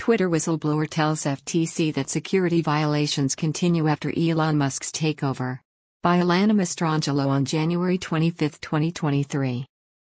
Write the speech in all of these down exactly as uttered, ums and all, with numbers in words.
Twitter whistleblower tells F T C that security violations continue after Elon Musk's takeover. By Alana Mastrangelo on January twenty-fifth, twenty twenty-three.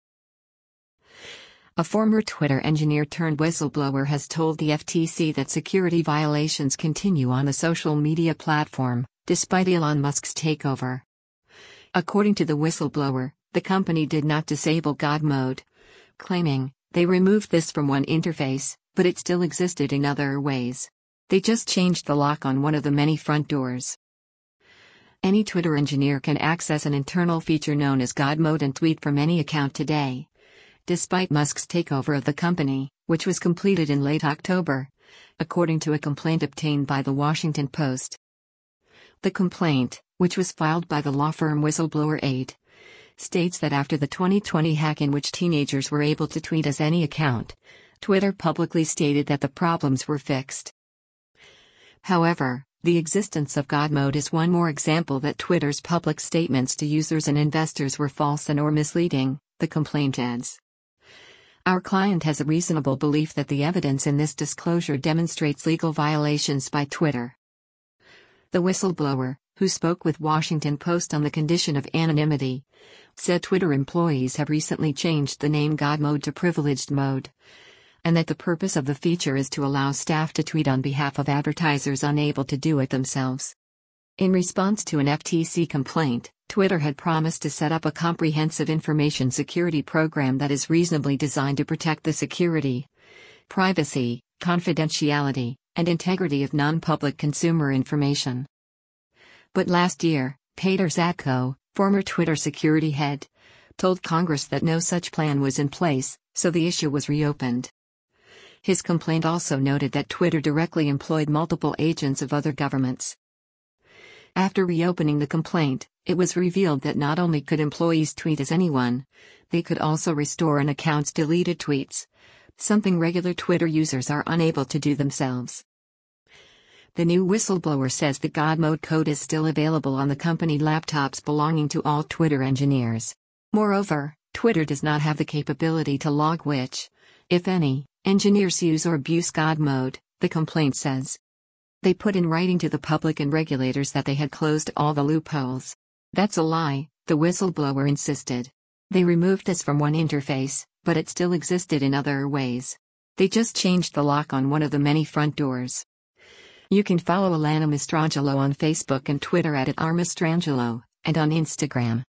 A former Twitter engineer turned whistleblower has told the F T C that security violations continue on the social media platform, despite Elon Musk's takeover. According to the whistleblower, the company did not disable God Mode, claiming, "They removed this from one interface, but it still existed in other ways. They just changed the lock on one of the many front doors." Any Twitter engineer can access an internal feature known as God Mode and tweet from any account today. Despite Musk's takeover of the company, which was completed in late October, according to a complaint obtained by The Washington Post. The complaint, which was filed by the law firm Whistleblower eight, states that after the twenty twenty hack in which teenagers were able to tweet as any account, Twitter publicly stated that the problems were fixed. However, the existence of God Mode is one more example that Twitter's public statements to users and investors were false and or misleading, the complaint adds. Our client has a reasonable belief that the evidence in this disclosure demonstrates legal violations by Twitter. The whistleblower, who spoke with Washington Post on the condition of anonymity, said Twitter employees have recently changed the name God Mode to Privileged Mode, and that the purpose of the feature is to allow staff to tweet on behalf of advertisers unable to do it themselves. In response to an F T C complaint, Twitter had promised to set up a comprehensive information security program that is reasonably designed to protect the security, privacy, confidentiality, and integrity of non-public consumer information. But last year, Peter Zatko, former Twitter security head, told Congress that no such plan was in place, so the issue was reopened. His complaint also noted that Twitter directly employed multiple agents of other governments. After reopening the complaint, it was revealed that not only could employees tweet as anyone, they could also restore an account's deleted tweets, something regular Twitter users are unable to do themselves. The new whistleblower says the God Mode code is still available on the company laptops belonging to all Twitter engineers. Moreover, Twitter does not have the capability to log which, if any, engineers use or abuse God Mode, the complaint says. They put in writing to the public and regulators that they had closed all the loopholes. That's a lie, the whistleblower insisted. They removed this from one interface, but it still existed in other ways. They just changed the lock on one of the many front doors. You can follow Alana Mastrangelo on Facebook and Twitter at R Mastrangelo, and on Instagram.